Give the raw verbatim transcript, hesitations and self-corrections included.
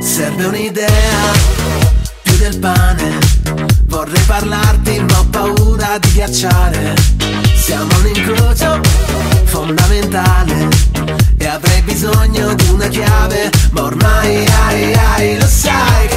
Serve un'idea, più del pane. Vorrei parlarti ma ho paura di ghiacciare. Siamo un incrocio fondamentale e avrei bisogno di una chiave, ma ormai ai, ai, lo sai che